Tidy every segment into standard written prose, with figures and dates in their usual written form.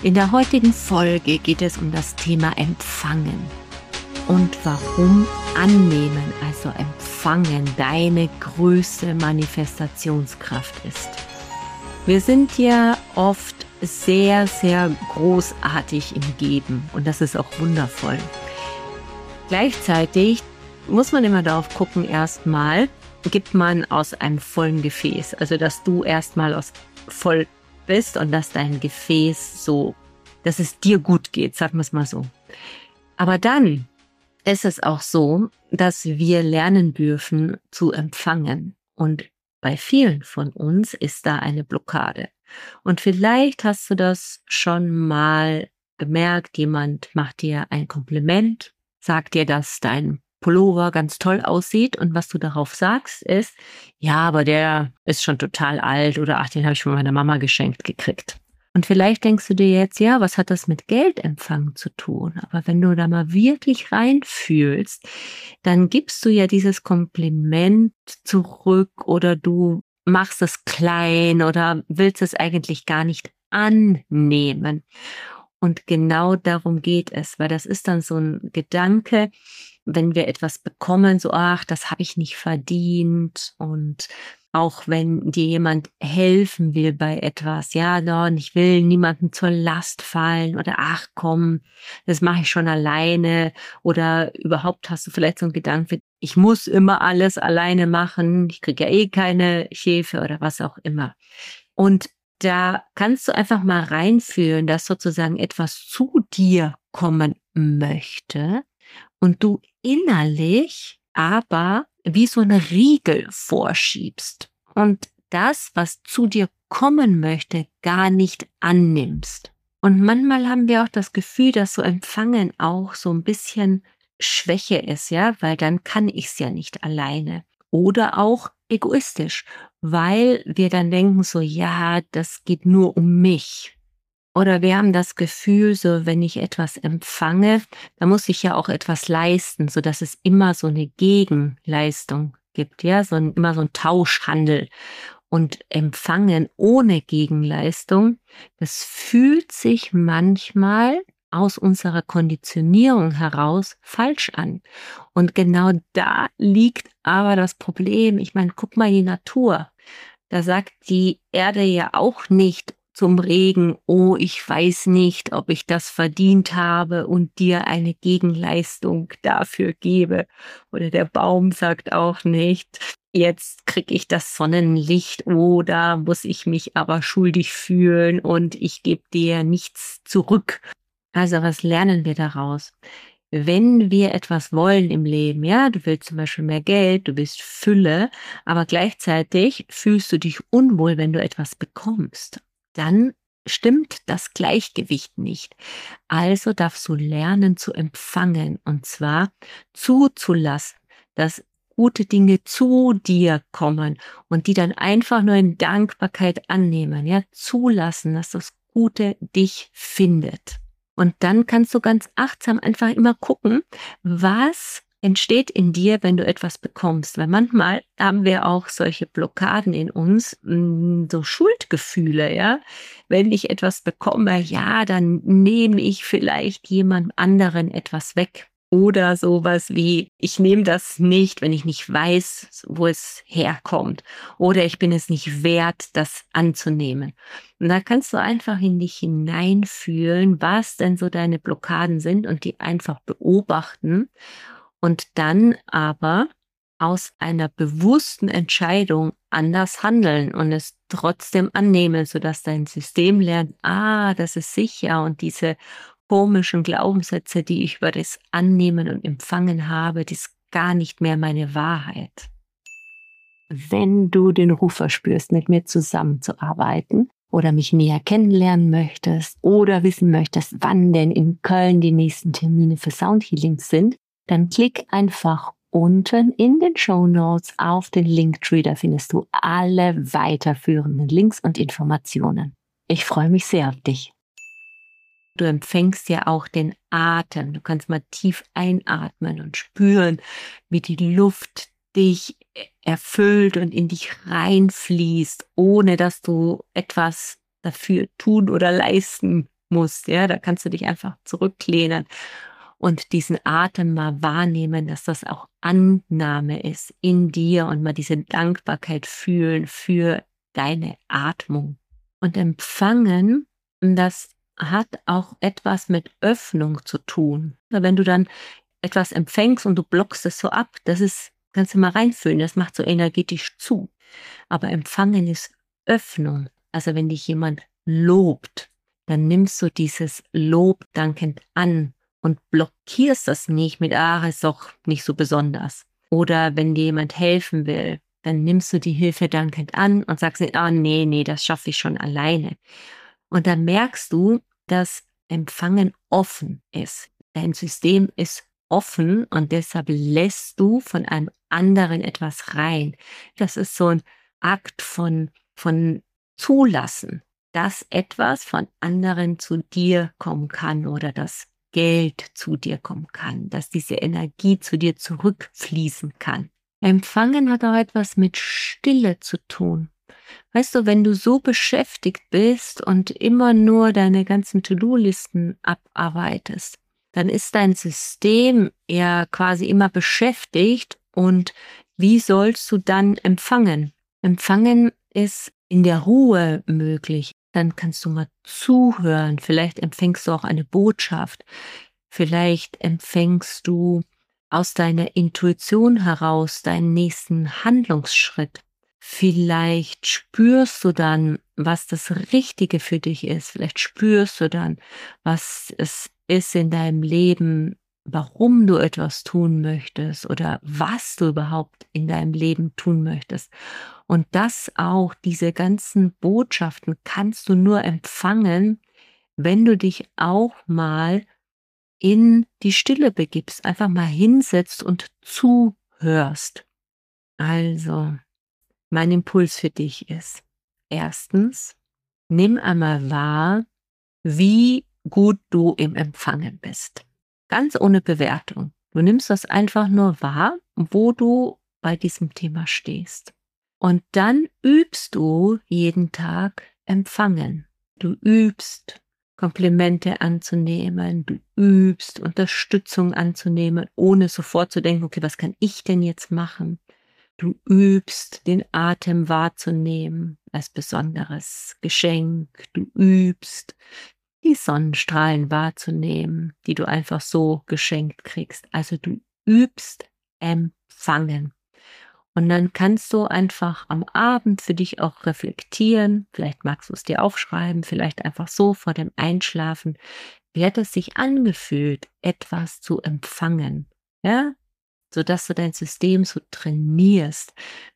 In der heutigen Folge geht es um das Thema Empfangen und warum Annehmen, also Empfangen, deine größte Manifestationskraft ist. Wir sind ja oft sehr, sehr großartig im Geben und das ist auch wundervoll. Gleichzeitig muss man immer darauf gucken, erstmal gibt man aus einem vollen Gefäß, also dass du erstmal voll bist und dass dein Gefäß dass es dir gut geht, sagen wir es mal so. Aber dann ist es auch so, dass wir lernen dürfen zu empfangen. Und bei vielen von uns ist da eine Blockade. Und vielleicht hast du das schon mal gemerkt, jemand macht dir ein Kompliment, sagt dir, dass dein Pullover ganz toll aussieht und was du darauf sagst ist, ja, aber der ist schon total alt oder ach, den habe ich von meiner Mama geschenkt gekriegt. Und vielleicht denkst du dir jetzt, ja, was hat das mit Geldempfang zu tun? Aber wenn du da mal wirklich reinfühlst, dann gibst du ja dieses Kompliment zurück oder du machst es klein oder willst es eigentlich gar nicht annehmen. Und genau darum geht es, weil das ist dann so ein Gedanke, wenn wir etwas bekommen, so, ach, das habe ich nicht verdient. Und auch wenn dir jemand helfen will bei etwas, ja, und ich will niemandem zur Last fallen oder ach komm, das mache ich schon alleine. Oder überhaupt hast du vielleicht so einen Gedanken, ich muss immer alles alleine machen, ich kriege ja eh keine Hilfe oder was auch immer. Und da kannst du einfach mal reinfühlen, dass sozusagen etwas zu dir kommen möchte und du innerlich aber wie so eine Riegel vorschiebst und das, was zu dir kommen möchte, gar nicht annimmst. Und manchmal haben wir auch das Gefühl, dass so Empfangen auch so ein bisschen Schwäche ist, ja, weil dann kann ich es ja nicht alleine. Oder auch egoistisch, weil wir dann denken so, ja, das geht nur um mich. Oder wir haben das Gefühl, so wenn ich etwas empfange, dann muss ich ja auch etwas leisten, so dass es immer so eine Gegenleistung gibt, ja, immer so ein Tauschhandel. Und empfangen ohne Gegenleistung, das fühlt sich manchmal aus unserer Konditionierung heraus falsch an. Und genau da liegt aber das Problem. Ich meine, guck mal die Natur. Da sagt die Erde ja auch nicht zum Regen, oh, ich weiß nicht, ob ich das verdient habe und dir eine Gegenleistung dafür gebe. Oder der Baum sagt auch nicht, jetzt kriege ich das Sonnenlicht, oh, da muss ich mich aber schuldig fühlen und ich gebe dir nichts zurück. Also was lernen wir daraus? Wenn wir etwas wollen im Leben, ja, du willst zum Beispiel mehr Geld, du willst Fülle, aber gleichzeitig fühlst du dich unwohl, wenn du etwas bekommst, dann stimmt das Gleichgewicht nicht. Also darfst du lernen zu empfangen und zwar zuzulassen, dass gute Dinge zu dir kommen und die dann einfach nur in Dankbarkeit annehmen, ja, zulassen, dass das Gute dich findet. Und dann kannst du ganz achtsam einfach immer gucken, was entsteht in dir, wenn du etwas bekommst. Weil manchmal haben wir auch solche Blockaden in uns, so Schuldgefühle, ja. Wenn ich etwas bekomme, ja, dann nehme ich vielleicht jemand anderen etwas weg. Oder sowas wie, ich nehme das nicht, wenn ich nicht weiß, wo es herkommt. Oder ich bin es nicht wert, das anzunehmen. Und da kannst du einfach in dich hineinfühlen, was denn so deine Blockaden sind und die einfach beobachten und dann aber aus einer bewussten Entscheidung anders handeln und es trotzdem annehmen, sodass dein System lernt, das ist sicher und diese komischen Glaubenssätze, die ich über das Annehmen und Empfangen habe, das ist gar nicht mehr meine Wahrheit. Wenn du den Ruf verspürst, mit mir zusammenzuarbeiten oder mich näher kennenlernen möchtest oder wissen möchtest, wann denn in Köln die nächsten Termine für Soundhealings sind, dann klick einfach unten in den Shownotes auf den Linktree, da findest du alle weiterführenden Links und Informationen. Ich freue mich sehr auf dich. Du empfängst ja auch den Atem. Du kannst mal tief einatmen und spüren, wie die Luft dich erfüllt und in dich reinfließt, ohne dass du etwas dafür tun oder leisten musst. Ja, da kannst du dich einfach zurücklehnen und diesen Atem mal wahrnehmen, dass das auch Annahme ist in dir und mal diese Dankbarkeit fühlen für deine Atmung. Und empfangen, das hat auch etwas mit Öffnung zu tun. Wenn du dann etwas empfängst und du blockst es so ab, kannst du mal reinfühlen, das macht so energetisch zu. Aber empfangen ist Öffnung. Also wenn dich jemand lobt, dann nimmst du dieses Lob dankend an und blockierst das nicht mit, ist doch nicht so besonders. Oder wenn dir jemand helfen will, dann nimmst du die Hilfe dankend an und sagst nicht, nee, das schaffe ich schon alleine. Und dann merkst du, dass Empfangen offen ist. Dein System ist offen und deshalb lässt du von einem anderen etwas rein. Das ist so ein Akt von Zulassen, dass etwas von anderen zu dir kommen kann oder dass Geld zu dir kommen kann, dass diese Energie zu dir zurückfließen kann. Empfangen hat auch etwas mit Stille zu tun. Weißt du, wenn du so beschäftigt bist und immer nur deine ganzen To-Do-Listen abarbeitest, dann ist dein System ja quasi immer beschäftigt und wie sollst du dann empfangen? Empfangen ist in der Ruhe möglich. Dann kannst du mal zuhören. Vielleicht empfängst du auch eine Botschaft. Vielleicht empfängst du aus deiner Intuition heraus deinen nächsten Handlungsschritt. Vielleicht spürst du dann, was das Richtige für dich ist. Vielleicht spürst du dann, was es ist in deinem Leben, warum du etwas tun möchtest oder was du überhaupt in deinem Leben tun möchtest. Und das auch, diese ganzen Botschaften kannst du nur empfangen, wenn du dich auch mal in die Stille begibst, einfach mal hinsetzt und zuhörst. Also, mein Impuls für dich ist, erstens, nimm einmal wahr, wie gut du im Empfangen bist. Ganz ohne Bewertung. Du nimmst das einfach nur wahr, wo du bei diesem Thema stehst. Und dann übst du jeden Tag Empfangen. Du übst Komplimente anzunehmen, du übst Unterstützung anzunehmen, ohne sofort zu denken, okay, was kann ich denn jetzt machen? Du übst den Atem wahrzunehmen als besonderes Geschenk. Du übst die Sonnenstrahlen wahrzunehmen, die du einfach so geschenkt kriegst. Also du übst Empfangen. Und dann kannst du einfach am Abend für dich auch reflektieren. Vielleicht magst du es dir aufschreiben, vielleicht einfach so vor dem Einschlafen. Wie hat es sich angefühlt, etwas zu empfangen? Ja, sodass du dein System so trainierst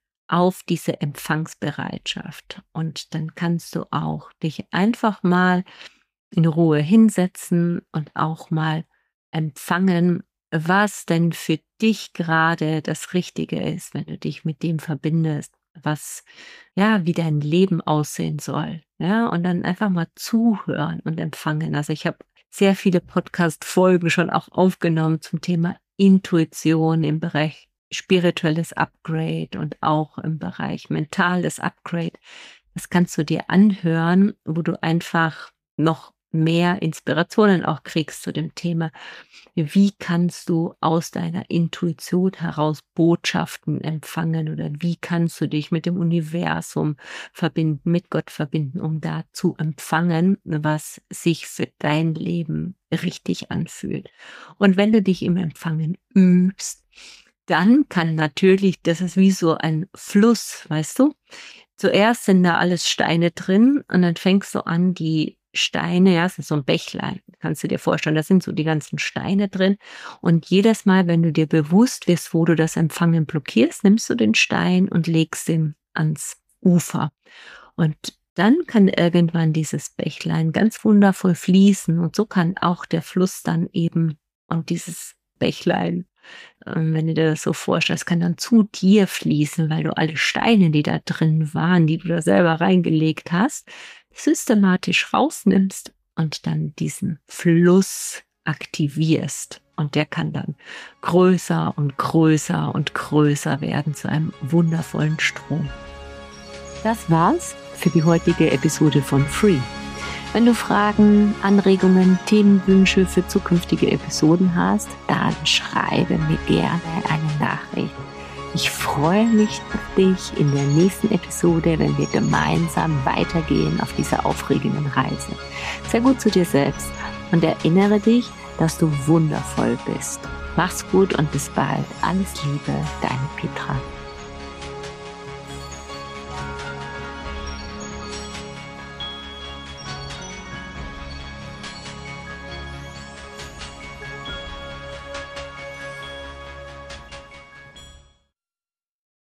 auf diese Empfangsbereitschaft. Und dann kannst du auch dich einfach mal in Ruhe hinsetzen und auch mal empfangen, was denn für dich gerade das Richtige ist, wenn du dich mit dem verbindest, was, ja, wie dein Leben aussehen soll. Ja, und dann einfach mal zuhören und empfangen. Also ich habe sehr viele Podcast-Folgen schon auch aufgenommen zum Thema Intuition im Bereich spirituelles Upgrade und auch im Bereich mentales Upgrade. Das kannst du dir anhören, wo du einfach noch mehr Inspirationen auch kriegst zu dem Thema. Wie kannst du aus deiner Intuition heraus Botschaften empfangen oder wie kannst du dich mit dem Universum verbinden, mit Gott verbinden, um da zu empfangen, was sich für dein Leben richtig anfühlt. Und wenn du dich im Empfangen übst, dann kann natürlich, das ist wie so ein Fluss, weißt du? Zuerst sind da alles Steine drin und dann fängst du an, die Steine, ja, es ist so ein Bächlein, kannst du dir vorstellen, da sind so die ganzen Steine drin und jedes Mal, wenn du dir bewusst wirst, wo du das Empfangen blockierst, nimmst du den Stein und legst ihn ans Ufer und dann kann irgendwann dieses Bächlein ganz wundervoll fließen und so kann auch der Fluss dann eben und dieses Bächlein, wenn du dir das so vorstellst, kann dann zu dir fließen, weil du alle Steine, die da drin waren, die du da selber reingelegt hast, systematisch rausnimmst und dann diesen Fluss aktivierst. Und der kann dann größer und größer und größer werden zu einem wundervollen Strom. Das war's für die heutige Episode von Free. Wenn du Fragen, Anregungen, Themenwünsche für zukünftige Episoden hast, dann schreibe mir gerne eine Nachricht. Ich freue mich auf dich in der nächsten Episode, wenn wir gemeinsam weitergehen auf dieser aufregenden Reise. Sei gut zu dir selbst und erinnere dich, dass du wundervoll bist. Mach's gut und bis bald. Alles Liebe, deine Petra.